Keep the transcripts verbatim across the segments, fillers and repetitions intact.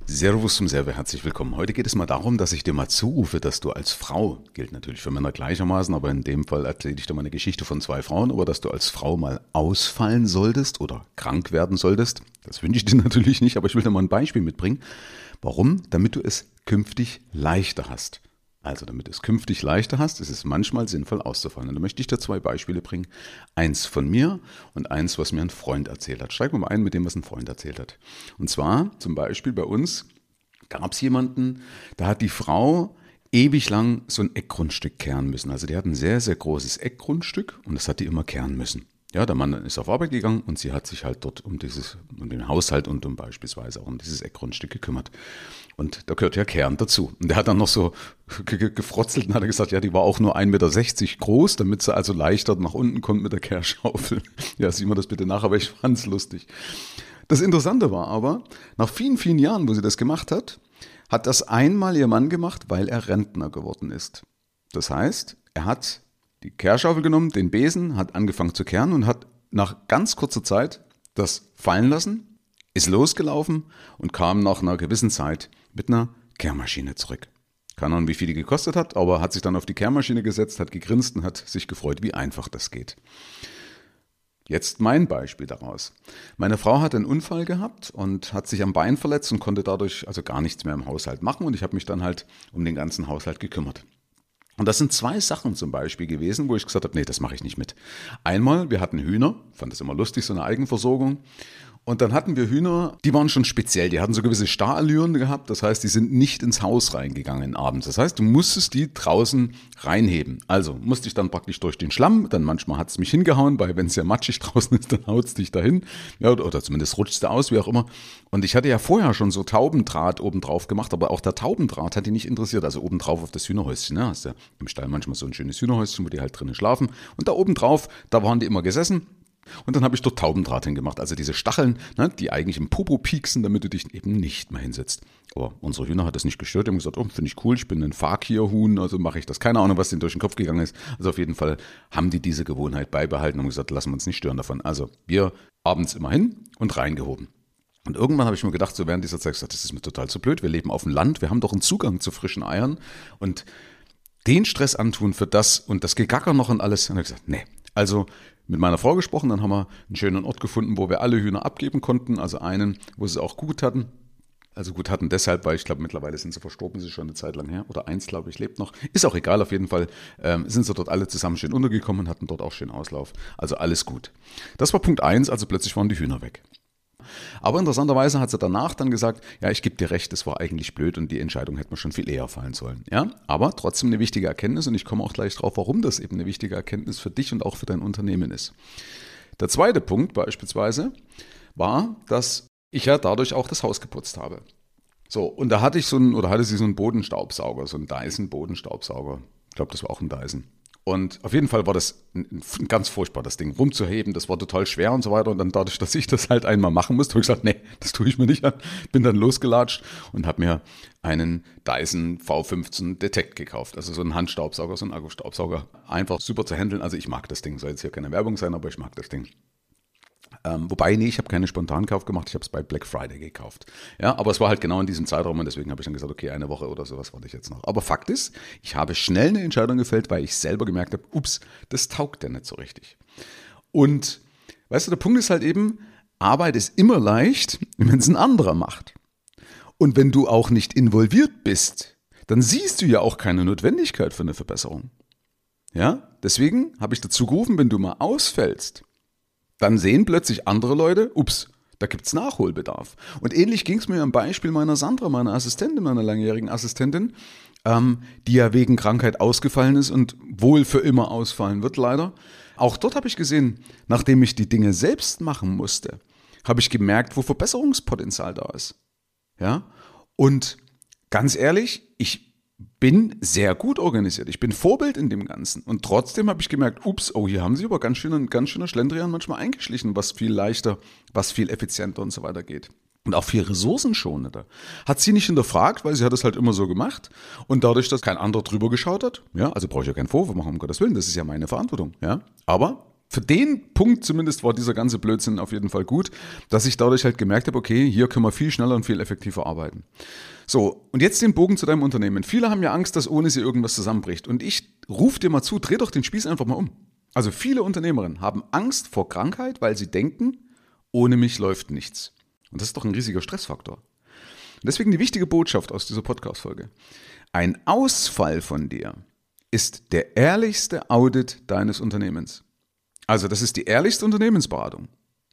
Servus zum Server, herzlich willkommen. Heute geht es mal darum, dass ich dir mal zurufe, dass du als Frau, gilt natürlich für Männer gleichermaßen, aber in dem Fall erzähle ich dir mal eine Geschichte von zwei Frauen, aber dass du als Frau mal ausfallen solltest oder krank werden solltest. Das wünsche ich dir natürlich nicht, aber ich will dir mal ein Beispiel mitbringen. Warum? Damit du es künftig leichter hast. Also damit du es künftig leichter hast, ist es manchmal sinnvoll auszufallen. Und da möchte ich dir zwei Beispiele bringen. Eins von mir und eins, was mir ein Freund erzählt hat. Steigen wir mal ein mit dem, was ein Freund erzählt hat. Und zwar zum Beispiel bei uns gab es jemanden, da hat die Frau ewig lang so ein Eckgrundstück kehren müssen. Also die hat ein sehr, sehr großes Eckgrundstück und das hat die immer kehren müssen. Ja, der Mann ist auf Arbeit gegangen und sie hat sich halt dort um dieses, um den Haushalt und um beispielsweise auch um dieses Eckgrundstück gekümmert. Und da gehört ja Kehren dazu. Und der hat dann noch so gefrotzelt und hat gesagt, ja, die war auch nur ein Meter sechzig groß, damit sie also leichter nach unten kommt mit der Kehrschaufel. Ja, sieh mir das bitte nach, aber ich fand's lustig. Das Interessante war aber, nach vielen, vielen Jahren, wo sie das gemacht hat, hat das einmal ihr Mann gemacht, weil er Rentner geworden ist. Das heißt, er hat die Kehrschaufel genommen, den Besen, hat angefangen zu kehren und hat nach ganz kurzer Zeit das fallen lassen, ist losgelaufen und kam nach einer gewissen Zeit mit einer Kehrmaschine zurück. Keine Ahnung, wie viel die gekostet hat, aber hat sich dann auf die Kehrmaschine gesetzt, hat gegrinst und hat sich gefreut, wie einfach das geht. Jetzt mein Beispiel daraus. Meine Frau hat einen Unfall gehabt und hat sich am Bein verletzt und konnte dadurch also gar nichts mehr im Haushalt machen und ich habe mich dann halt um den ganzen Haushalt gekümmert. Und das sind zwei Sachen zum Beispiel gewesen, wo ich gesagt habe, nee, das mache ich nicht mit. Einmal, wir hatten Hühner, fand das immer lustig, so eine Eigenversorgung. Und dann hatten wir Hühner, die waren schon speziell, die hatten so gewisse Starallüren gehabt, das heißt, die sind nicht ins Haus reingegangen abends. Das heißt, du musstest die draußen reinheben. Also musste ich dann praktisch durch den Schlamm, dann manchmal hat es mich hingehauen, weil wenn es ja matschig draußen ist, dann haut es dich dahin. Ja, oder, oder zumindest rutscht es aus, wie auch immer. Und ich hatte ja vorher schon so Taubendraht oben drauf gemacht, aber auch der Taubendraht hat die nicht interessiert. Also oben drauf auf das Hühnerhäuschen, ne? Hast ja im Stall manchmal so ein schönes Hühnerhäuschen, wo die halt drinnen schlafen. Und da oben drauf, da waren die immer gesessen. Und dann habe ich dort Taubendraht hingemacht, also diese Stacheln, ne, die eigentlich im Popo pieksen, damit du dich eben nicht mehr hinsetzt. Aber unsere Hühner hat das nicht gestört, die haben gesagt, oh, finde ich cool, ich bin ein Fakir-Huhn, also mache ich das. Keine Ahnung, was denen durch den Kopf gegangen ist. Also auf jeden Fall haben die diese Gewohnheit beibehalten und gesagt, lassen wir uns nicht stören davon. Also wir abends immer hin und reingehoben. Und irgendwann habe ich mir gedacht, so während dieser Zeit gesagt, das ist mir total zu blöd, wir leben auf dem Land, wir haben doch einen Zugang zu frischen Eiern und den Stress antun für das und das Gegacker noch und alles. Und ich habe gesagt, nee, also mit meiner Frau gesprochen, dann haben wir einen schönen Ort gefunden, wo wir alle Hühner abgeben konnten, also einen, wo sie auch gut hatten. Also gut hatten deshalb, weil ich glaube mittlerweile sind sie verstorben, sie schon eine Zeit lang her, oder eins glaube ich lebt noch. Ist auch egal, auf jeden Fall ähm, sind sie dort alle zusammen schön untergekommen und hatten dort auch schön Auslauf. Also alles gut. Das war Punkt eins, also plötzlich waren die Hühner weg. Aber interessanterweise hat sie danach dann gesagt, ja, ich gebe dir recht, das war eigentlich blöd und die Entscheidung hätte mir schon viel eher fallen sollen. Ja, aber trotzdem eine wichtige Erkenntnis und ich komme auch gleich drauf, warum das eben eine wichtige Erkenntnis für dich und auch für dein Unternehmen ist. Der zweite Punkt beispielsweise war, dass ich ja dadurch auch das Haus geputzt habe. So, und da hatte ich so einen, oder hatte sie so einen Bodenstaubsauger, so einen Dyson-Bodenstaubsauger. Ich glaube, das war auch ein Dyson. Und auf jeden Fall war das ein, ein ganz furchtbar, das Ding rumzuheben. Das war total schwer und so weiter. Und dann dadurch, dass ich das halt einmal machen musste, habe ich gesagt, nee, das tue ich mir nicht an. Bin dann losgelatscht und habe mir einen Dyson V fünfzehn Detect gekauft. Also so einen Handstaubsauger, so einen Akkustaubsauger. Einfach super zu handeln. Also ich mag das Ding. Soll jetzt hier keine Werbung sein, aber ich mag das Ding. Ähm, wobei, nee, ich habe keinen Spontankauf gemacht, ich habe es bei Black Friday gekauft. Ja, aber es war halt genau in diesem Zeitraum und deswegen habe ich dann gesagt, okay, eine Woche oder sowas warte ich jetzt noch. Aber Fakt ist, ich habe schnell eine Entscheidung gefällt, weil ich selber gemerkt habe, ups, das taugt ja nicht so richtig. Und, weißt du, der Punkt ist halt eben, Arbeit ist immer leicht, wenn es ein anderer macht. Und wenn du auch nicht involviert bist, dann siehst du ja auch keine Notwendigkeit für eine Verbesserung. Ja, deswegen habe ich dazu gerufen, wenn du mal ausfällst, dann sehen plötzlich andere Leute, ups, da gibt es Nachholbedarf. Und ähnlich ging es mir am Beispiel meiner Sandra, meiner Assistentin, meiner langjährigen Assistentin, ähm, die ja wegen Krankheit ausgefallen ist und wohl für immer ausfallen wird, leider. Auch dort habe ich gesehen, nachdem ich die Dinge selbst machen musste, habe ich gemerkt, wo Verbesserungspotenzial da ist. Ja? Und ganz ehrlich, ich bin sehr gut organisiert. Ich bin Vorbild in dem Ganzen. Und trotzdem habe ich gemerkt, ups, oh, hier haben sie aber ganz schön, ganz schöner Schlendrian manchmal eingeschlichen, was viel leichter, was viel effizienter und so weiter geht. Und auch viel ressourcenschonender. Hat sie nicht hinterfragt, weil sie hat es halt immer so gemacht. Und dadurch, dass kein anderer drüber geschaut hat, ja, also brauche ich ja keinen Vorwurf machen, um Gottes Willen, das ist ja meine Verantwortung, ja. Aber Für den Punkt zumindest war dieser ganze Blödsinn auf jeden Fall gut, dass ich dadurch halt gemerkt habe, okay, hier können wir viel schneller und viel effektiver arbeiten. So, und jetzt den Bogen zu deinem Unternehmen. Viele haben ja Angst, dass ohne sie irgendwas zusammenbricht. Und ich rufe dir mal zu, dreh doch den Spieß einfach mal um. Also viele Unternehmerinnen haben Angst vor Krankheit, weil sie denken, ohne mich läuft nichts. Und das ist doch ein riesiger Stressfaktor. Und deswegen die wichtige Botschaft aus dieser Podcast-Folge. Ein Ausfall von dir ist der ehrlichste Audit deines Unternehmens. Also das ist die ehrlichste Unternehmensberatung.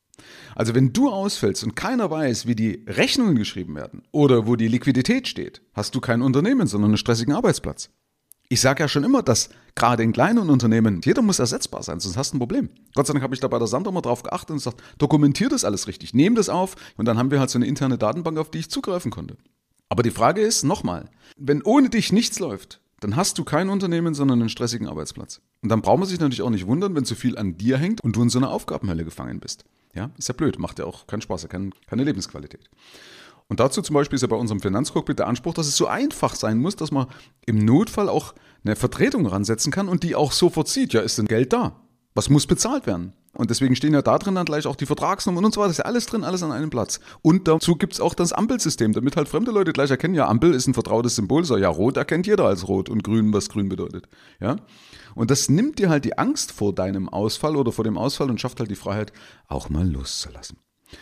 Also wenn du ausfällst und keiner weiß, wie die Rechnungen geschrieben werden oder wo die Liquidität steht, hast du kein Unternehmen, sondern einen stressigen Arbeitsplatz. Ich sage ja schon immer, dass gerade in kleinen Unternehmen, jeder muss ersetzbar sein, sonst hast du ein Problem. Gott sei Dank habe ich da bei der Sandra mal drauf geachtet und gesagt, dokumentier das alles richtig, nehm das auf und dann haben wir halt so eine interne Datenbank, auf die ich zugreifen konnte. Aber die Frage ist, nochmal, wenn ohne dich nichts läuft, dann hast du kein Unternehmen, sondern einen stressigen Arbeitsplatz. Und dann braucht man sich natürlich auch nicht wundern, wenn zu viel an dir hängt und du in so einer Aufgabenhölle gefangen bist. Ja, ist ja blöd, macht ja auch keinen Spaß, keine, keine Lebensqualität. Und dazu zum Beispiel ist ja bei unserem Finanzcockpit der Anspruch, dass es so einfach sein muss, dass man im Notfall auch eine Vertretung ransetzen kann und die auch sofort sieht, ja, ist denn Geld da? Was muss bezahlt werden? Und deswegen stehen ja da drin dann gleich auch die Vertragsnummern und so weiter. Das ist ja alles drin, alles an einem Platz. Und dazu gibt es auch das Ampelsystem, damit halt fremde Leute gleich erkennen, ja, Ampel ist ein vertrautes Symbol. So, ja, rot erkennt jeder als rot und grün, was grün bedeutet. Ja? Und das nimmt dir halt die Angst vor deinem Ausfall oder vor dem Ausfall und schafft halt die Freiheit, auch mal loszulassen.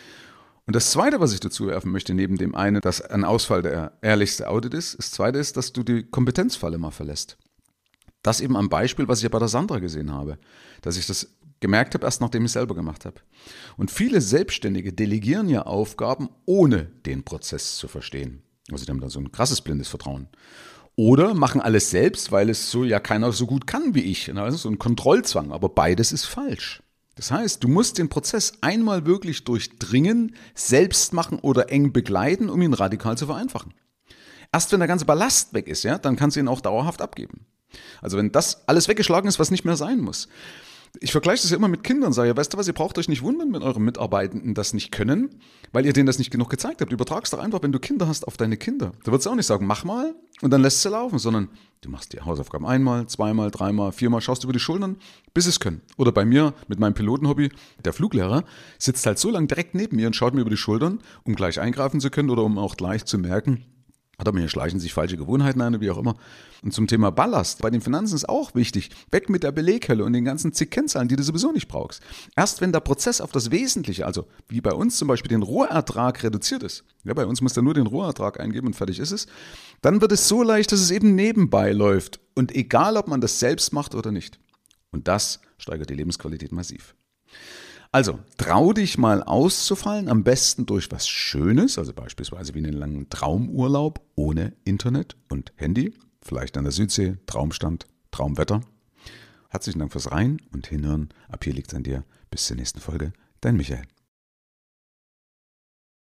Und das Zweite, was ich dazu werfen möchte, neben dem einen, dass ein Ausfall der ehrlichste Audit ist, das Zweite ist, dass du die Kompetenzfalle mal verlässt. Das eben am Beispiel, was ich ja bei der Sandra gesehen habe, dass ich das gemerkt habe, erst nachdem ich es selber gemacht habe. Und viele Selbstständige delegieren ja Aufgaben, ohne den Prozess zu verstehen. Also die haben da so ein krasses blindes Vertrauen. Oder machen alles selbst, weil es so ja keiner so gut kann wie ich. Also so ein Kontrollzwang, aber beides ist falsch. Das heißt, du musst den Prozess einmal wirklich durchdringen, selbst machen oder eng begleiten, um ihn radikal zu vereinfachen. Erst wenn der ganze Ballast weg ist, ja, dann kannst du ihn auch dauerhaft abgeben. Also wenn das alles weggeschlagen ist, was nicht mehr sein muss. Ich vergleiche das ja immer mit Kindern, sage ja, weißt du was, ihr braucht euch nicht wundern, wenn eure Mitarbeitenden das nicht können, weil ihr denen das nicht genug gezeigt habt. Übertrag's doch einfach, wenn du Kinder hast, auf deine Kinder. Da würdest du auch nicht sagen, mach mal und dann lässt sie laufen, sondern du machst die Hausaufgaben einmal, zweimal, dreimal, viermal, schaust über die Schultern, bis sie es können. Oder bei mir mit meinem Pilotenhobby, der Fluglehrer sitzt halt so lange direkt neben mir und schaut mir über die Schultern, um gleich eingreifen zu können oder um auch gleich zu merken, oder mir schleichen sich falsche Gewohnheiten ein, wie auch immer. Und zum Thema Ballast, bei den Finanzen ist auch wichtig, weg mit der Beleghölle und den ganzen zig Kennzahlen, die du sowieso nicht brauchst. Erst wenn der Prozess auf das Wesentliche, also wie bei uns zum Beispiel den Rohertrag reduziert ist, ja, bei uns muss er nur den Rohertrag eingeben und fertig ist es, dann wird es so leicht, dass es eben nebenbei läuft. Und egal, ob man das selbst macht oder nicht. Und das steigert die Lebensqualität massiv. Also, trau dich mal auszufallen, am besten durch was Schönes, also beispielsweise wie einen langen Traumurlaub ohne Internet und Handy, vielleicht an der Südsee, Traumstand, Traumwetter. Herzlichen Dank fürs Rein und Hinhören. Ab hier liegt's an dir. Bis zur nächsten Folge. Dein Michael.